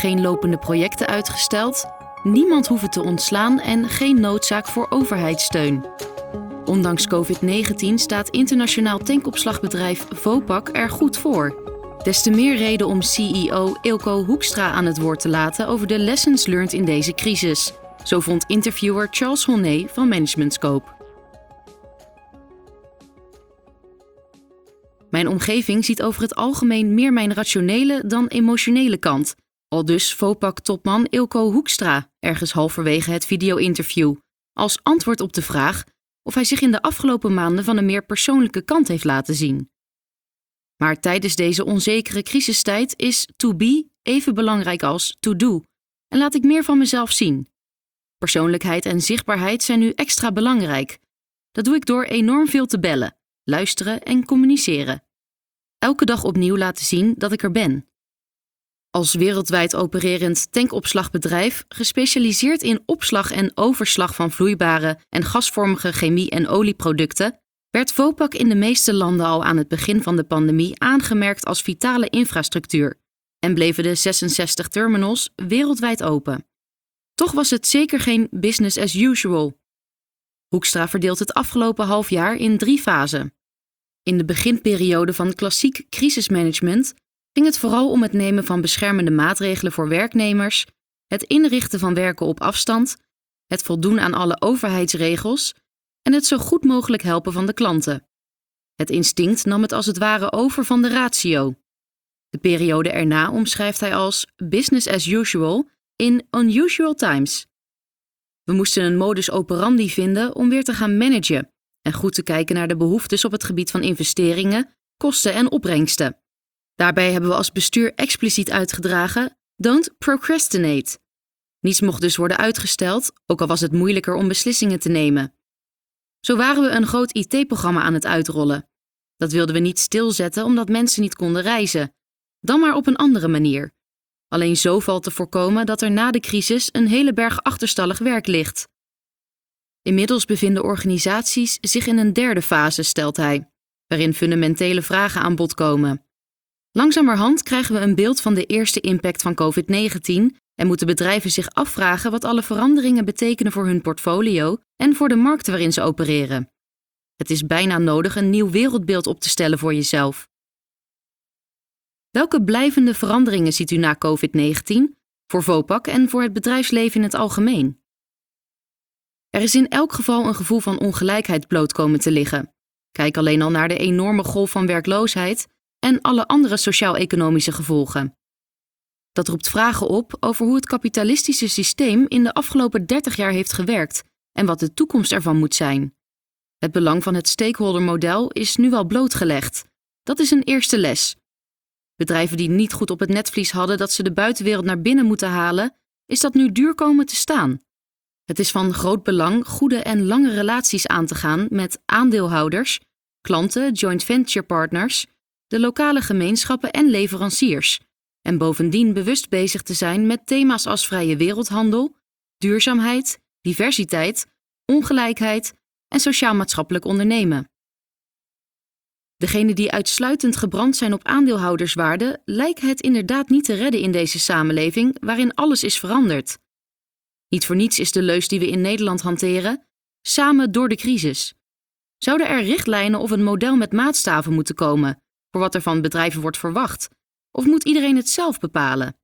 Geen lopende projecten uitgesteld, niemand hoeven te ontslaan en geen noodzaak voor overheidssteun. Ondanks COVID-19 staat internationaal tankopslagbedrijf Vopak er goed voor. Des te meer reden om CEO Eelco Hoekstra aan het woord te laten over de lessons learned in deze crisis. Zo vond interviewer Charles Honnet van Management Scope. Mijn omgeving ziet over het algemeen meer mijn rationele dan emotionele kant. Aldus Vopak-topman Eelco Hoekstra, ergens halverwege het video-interview, als antwoord op de vraag of hij zich in de afgelopen maanden van een meer persoonlijke kant heeft laten zien. Maar tijdens deze onzekere crisistijd is to be even belangrijk als to do en laat ik meer van mezelf zien. Persoonlijkheid en zichtbaarheid zijn nu extra belangrijk. Dat doe ik door enorm veel te bellen, luisteren en communiceren. Elke dag opnieuw laten zien dat ik er ben. Als wereldwijd opererend tankopslagbedrijf, gespecialiseerd in opslag en overslag van vloeibare en gasvormige chemie- en olieproducten, werd Vopak in de meeste landen al aan het begin van de pandemie aangemerkt als vitale infrastructuur en bleven de 66 terminals wereldwijd open. Toch was het zeker geen business as usual. Hoekstra verdeelt het afgelopen half jaar in 3 fasen. In de beginperiode van klassiek crisismanagement ging het vooral om het nemen van beschermende maatregelen voor werknemers, het inrichten van werken op afstand, het voldoen aan alle overheidsregels en het zo goed mogelijk helpen van de klanten. Het instinct nam het als het ware over van de ratio. De periode erna omschrijft hij als business as usual in unusual times. We moesten een modus operandi vinden om weer te gaan managen en goed te kijken naar de behoeftes op het gebied van investeringen, kosten en opbrengsten. Daarbij hebben we als bestuur expliciet uitgedragen: don't procrastinate. Niets mocht dus worden uitgesteld, ook al was het moeilijker om beslissingen te nemen. Zo waren we een groot IT-programma aan het uitrollen. Dat wilden we niet stilzetten omdat mensen niet konden reizen. Dan maar op een andere manier. Alleen zo valt te voorkomen dat er na de crisis een hele berg achterstallig werk ligt. Inmiddels bevinden organisaties zich in een 3e fase, stelt hij, waarin fundamentele vragen aan bod komen. Langzamerhand krijgen we een beeld van de eerste impact van COVID-19 en moeten bedrijven zich afvragen wat alle veranderingen betekenen voor hun portfolio en voor de markten waarin ze opereren. Het is bijna nodig een nieuw wereldbeeld op te stellen voor jezelf. Welke blijvende veranderingen ziet u na COVID-19, voor Vopak en voor het bedrijfsleven in het algemeen? Er is in elk geval een gevoel van ongelijkheid bloot komen te liggen. Kijk alleen al naar de enorme golf van werkloosheid en alle andere sociaal-economische gevolgen. Dat roept vragen op over hoe het kapitalistische systeem in de afgelopen 30 jaar heeft gewerkt en wat de toekomst ervan moet zijn. Het belang van het stakeholdermodel is nu al blootgelegd. Dat is een eerste les. Bedrijven die niet goed op het netvlies hadden dat ze de buitenwereld naar binnen moeten halen, is dat nu duur komen te staan. Het is van groot belang goede en lange relaties aan te gaan met aandeelhouders, klanten, joint venture partners, de lokale gemeenschappen en leveranciers. En bovendien bewust bezig te zijn met thema's als vrije wereldhandel, duurzaamheid, diversiteit, ongelijkheid en sociaal-maatschappelijk ondernemen. Degenen die uitsluitend gebrand zijn op aandeelhouderswaarde lijken het inderdaad niet te redden in deze samenleving waarin alles is veranderd. Niet voor niets is de leus die we in Nederland hanteren: samen door de crisis. Zouden er richtlijnen of een model met maatstaven moeten komen voor wat er van bedrijven wordt verwacht? Of moet iedereen het zelf bepalen?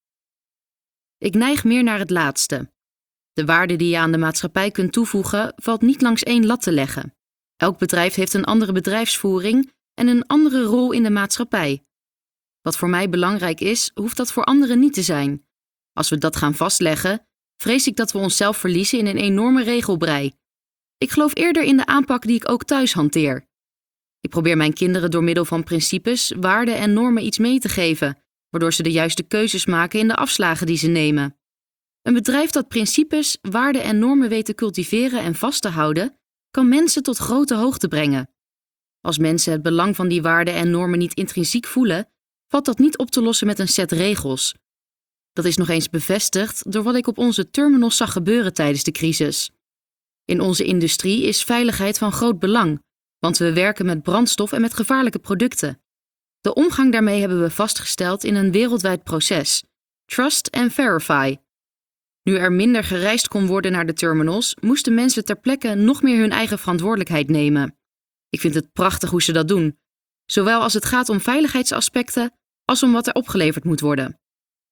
Ik neig meer naar het laatste. De waarde die je aan de maatschappij kunt toevoegen valt niet langs één lat te leggen. Elk bedrijf heeft een andere bedrijfsvoering en een andere rol in de maatschappij. Wat voor mij belangrijk is, hoeft dat voor anderen niet te zijn. Als we dat gaan vastleggen, vrees ik dat we onszelf verliezen in een enorme regelbrei. Ik geloof eerder in de aanpak die ik ook thuis hanteer. Ik probeer mijn kinderen door middel van principes, waarden en normen iets mee te geven, waardoor ze de juiste keuzes maken in de afslagen die ze nemen. Een bedrijf dat principes, waarden en normen weet te cultiveren en vast te houden, kan mensen tot grote hoogte brengen. Als mensen het belang van die waarden en normen niet intrinsiek voelen, valt dat niet op te lossen met een set regels. Dat is nog eens bevestigd door wat ik op onze terminals zag gebeuren tijdens de crisis. In onze industrie is veiligheid van groot belang, want we werken met brandstof en met gevaarlijke producten. De omgang daarmee hebben we vastgesteld in een wereldwijd proces, Trust en Verify. Nu er minder gereisd kon worden naar de terminals, moesten mensen ter plekke nog meer hun eigen verantwoordelijkheid nemen. Ik vind het prachtig hoe ze dat doen, zowel als het gaat om veiligheidsaspecten als om wat er opgeleverd moet worden.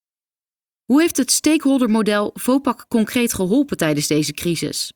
Hoe heeft het stakeholdermodel Vopak concreet geholpen tijdens deze crisis?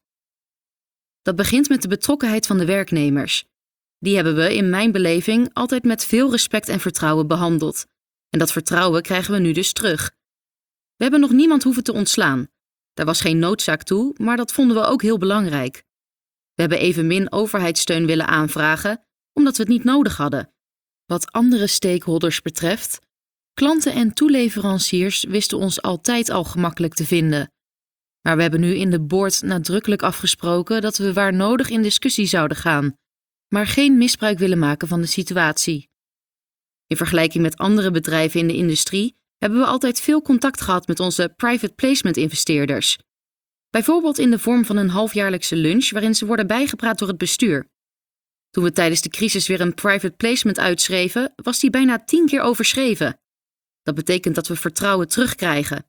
Dat begint met de betrokkenheid van de werknemers. Die hebben we in mijn beleving altijd met veel respect en vertrouwen behandeld. En dat vertrouwen krijgen we nu dus terug. We hebben nog niemand hoeven te ontslaan. Daar was geen noodzaak toe, maar dat vonden we ook heel belangrijk. We hebben evenmin overheidssteun willen aanvragen, omdat we het niet nodig hadden. Wat andere stakeholders betreft, klanten en toeleveranciers wisten ons altijd al gemakkelijk te vinden. Maar we hebben nu in de board nadrukkelijk afgesproken dat we waar nodig in discussie zouden gaan, maar geen misbruik willen maken van de situatie. In vergelijking met andere bedrijven in de industrie hebben we altijd veel contact gehad met onze private placement investeerders. Bijvoorbeeld in de vorm van een halfjaarlijkse lunch waarin ze worden bijgepraat door het bestuur. Toen we tijdens de crisis weer een private placement uitschreven, was die bijna 10 keer overschreven. Dat betekent dat we vertrouwen terugkrijgen.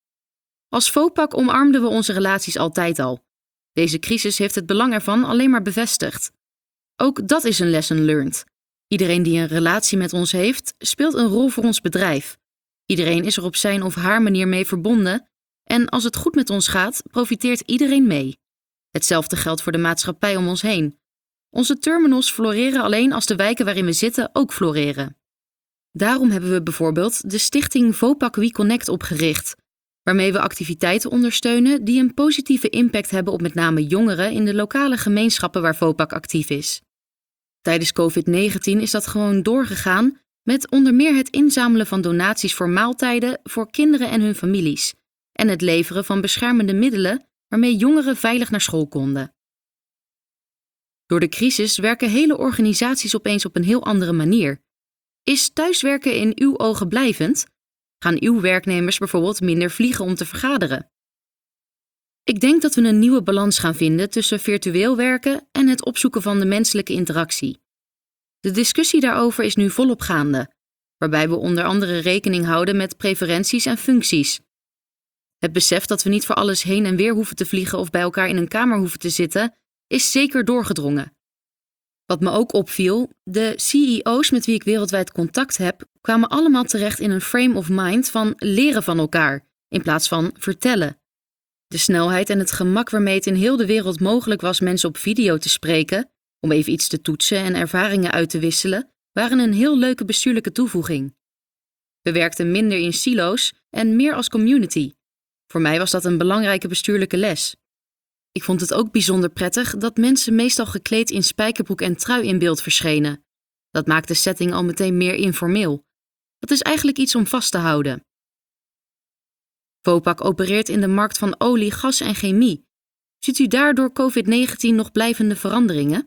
Als Vopak omarmden we onze relaties altijd al. Deze crisis heeft het belang ervan alleen maar bevestigd. Ook dat is een lesson learned. Iedereen die een relatie met ons heeft, speelt een rol voor ons bedrijf. Iedereen is er op zijn of haar manier mee verbonden en als het goed met ons gaat, profiteert iedereen mee. Hetzelfde geldt voor de maatschappij om ons heen. Onze terminals floreren alleen als de wijken waarin we zitten ook floreren. Daarom hebben we bijvoorbeeld de stichting Vopak We Connect opgericht, waarmee we activiteiten ondersteunen die een positieve impact hebben op met name jongeren in de lokale gemeenschappen waar Vopak actief is. Tijdens COVID-19 is dat gewoon doorgegaan met onder meer het inzamelen van donaties voor maaltijden voor kinderen en hun families en het leveren van beschermende middelen waarmee jongeren veilig naar school konden. Door de crisis werken hele organisaties opeens op een heel andere manier. Is thuiswerken in uw ogen blijvend? Gaan uw werknemers bijvoorbeeld minder vliegen om te vergaderen? Ik denk dat we een nieuwe balans gaan vinden tussen virtueel werken en het opzoeken van de menselijke interactie. De discussie daarover is nu volop gaande, waarbij we onder andere rekening houden met preferenties en functies. Het besef dat we niet voor alles heen en weer hoeven te vliegen of bij elkaar in een kamer hoeven te zitten, is zeker doorgedrongen. Wat me ook opviel, de CEO's met wie ik wereldwijd contact heb, kwamen allemaal terecht in een frame of mind van leren van elkaar, in plaats van vertellen. De snelheid en het gemak waarmee het in heel de wereld mogelijk was mensen op video te spreken, om even iets te toetsen en ervaringen uit te wisselen, waren een heel leuke bestuurlijke toevoeging. We werkten minder in silo's en meer als community. Voor mij was dat een belangrijke bestuurlijke les. Ik vond het ook bijzonder prettig dat mensen meestal gekleed in spijkerbroek en trui in beeld verschenen. Dat maakt de setting al meteen meer informeel. Dat is eigenlijk iets om vast te houden. Vopak opereert in de markt van olie, gas en chemie. Ziet u daar door COVID-19 nog blijvende veranderingen?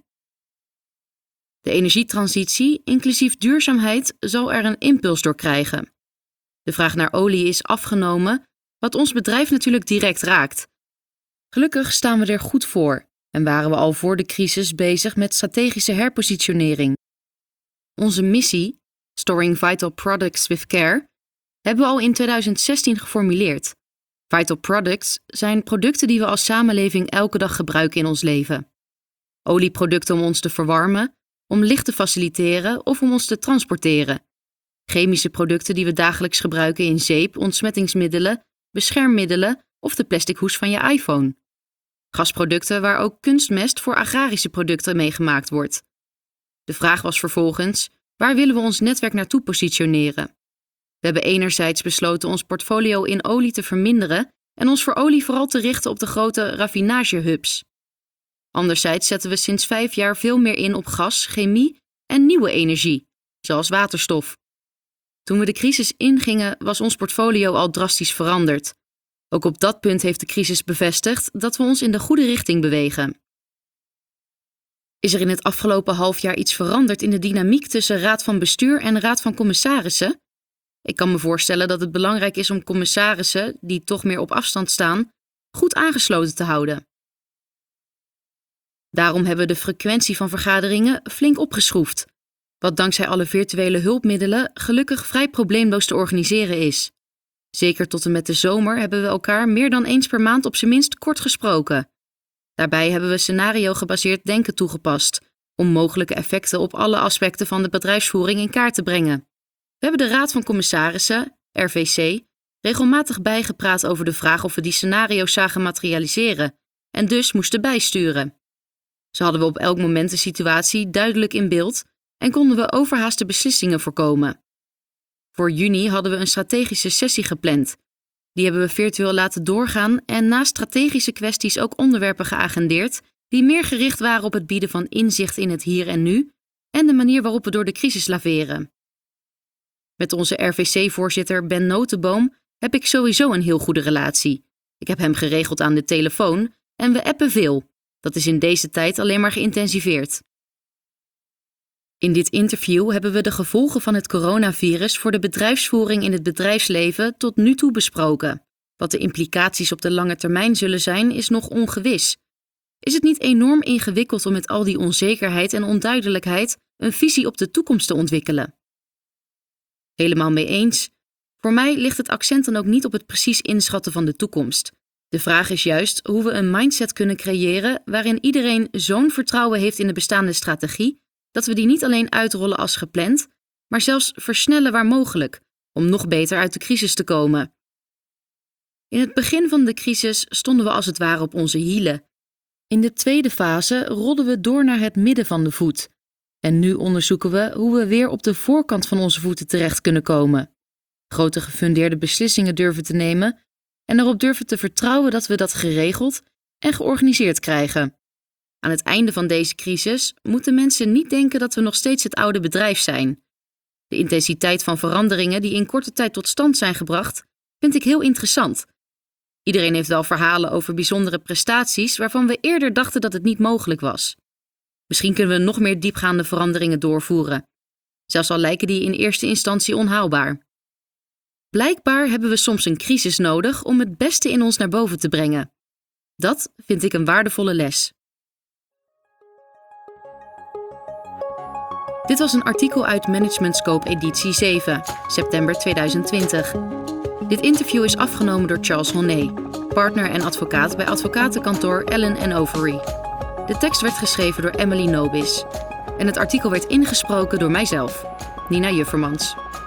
De energietransitie, inclusief duurzaamheid, zal er een impuls door krijgen. De vraag naar olie is afgenomen, wat ons bedrijf natuurlijk direct raakt. Gelukkig staan we er goed voor en waren we al voor de crisis bezig met strategische herpositionering. Onze missie, Storing Vital Products with Care, hebben we al in 2016 geformuleerd. Vital products zijn producten die we als samenleving elke dag gebruiken in ons leven. Olieproducten om ons te verwarmen, om licht te faciliteren of om ons te transporteren. Chemische producten die we dagelijks gebruiken in zeep, ontsmettingsmiddelen, beschermmiddelen of de plastic hoes van je iPhone. Gasproducten waar ook kunstmest voor agrarische producten mee gemaakt wordt. De vraag was vervolgens, waar willen we ons netwerk naartoe positioneren? We hebben enerzijds besloten ons portfolio in olie te verminderen en ons voor olie vooral te richten op de grote raffinagehubs. Anderzijds zetten we sinds 5 jaar veel meer in op gas, chemie en nieuwe energie, zoals waterstof. Toen we de crisis ingingen, was ons portfolio al drastisch veranderd. Ook op dat punt heeft de crisis bevestigd dat we ons in de goede richting bewegen. Is er in het afgelopen halfjaar iets veranderd in de dynamiek tussen raad van bestuur en raad van commissarissen? Ik kan me voorstellen dat het belangrijk is om commissarissen, die toch meer op afstand staan, goed aangesloten te houden. Daarom hebben we de frequentie van vergaderingen flink opgeschroefd, wat dankzij alle virtuele hulpmiddelen gelukkig vrij probleemloos te organiseren is. Zeker tot en met de zomer hebben we elkaar meer dan eens per maand op zijn minst kort gesproken. Daarbij hebben we scenario-gebaseerd denken toegepast om mogelijke effecten op alle aspecten van de bedrijfsvoering in kaart te brengen. We hebben de Raad van Commissarissen, RVC, regelmatig bijgepraat over de vraag of we die scenario's zagen materialiseren en dus moesten bijsturen. Zo hadden we op elk moment de situatie duidelijk in beeld en konden we overhaaste beslissingen voorkomen. Voor juni hadden we een strategische sessie gepland. Die hebben we virtueel laten doorgaan en naast strategische kwesties ook onderwerpen geagendeerd die meer gericht waren op het bieden van inzicht in het hier en nu en de manier waarop we door de crisis laveren. Met onze RVC-voorzitter Ben Notenboom heb ik sowieso een heel goede relatie. Ik heb hem geregeld aan de telefoon en we appen veel. Dat is in deze tijd alleen maar geïntensiveerd. In dit interview hebben we de gevolgen van het coronavirus voor de bedrijfsvoering in het bedrijfsleven tot nu toe besproken. Wat de implicaties op de lange termijn zullen zijn, is nog ongewis. Is het niet enorm ingewikkeld om met al die onzekerheid en onduidelijkheid een visie op de toekomst te ontwikkelen? Helemaal mee eens. Voor mij ligt het accent dan ook niet op het precies inschatten van de toekomst. De vraag is juist hoe we een mindset kunnen creëren waarin iedereen zo'n vertrouwen heeft in de bestaande strategie, dat we die niet alleen uitrollen als gepland, maar zelfs versnellen waar mogelijk, om nog beter uit de crisis te komen. In het begin van de crisis stonden we als het ware op onze hielen. In de tweede fase rolden we door naar het midden van de voet. En nu onderzoeken we hoe we weer op de voorkant van onze voeten terecht kunnen komen. Grote gefundeerde beslissingen durven te nemen en erop durven te vertrouwen dat we dat geregeld en georganiseerd krijgen. Aan het einde van deze crisis moeten mensen niet denken dat we nog steeds het oude bedrijf zijn. De intensiteit van veranderingen die in korte tijd tot stand zijn gebracht, vind ik heel interessant. Iedereen heeft wel verhalen over bijzondere prestaties waarvan we eerder dachten dat het niet mogelijk was. Misschien kunnen we nog meer diepgaande veranderingen doorvoeren, zelfs al lijken die in eerste instantie onhaalbaar. Blijkbaar hebben we soms een crisis nodig om het beste in ons naar boven te brengen. Dat vind ik een waardevolle les. Dit was een artikel uit Management Scope editie 7, september 2020. Dit interview is afgenomen door Charles Honnet, partner en advocaat bij advocatenkantoor Allen & Overy. De tekst werd geschreven door Emily Nobis en het artikel werd ingesproken door mijzelf, Nina Juffermans.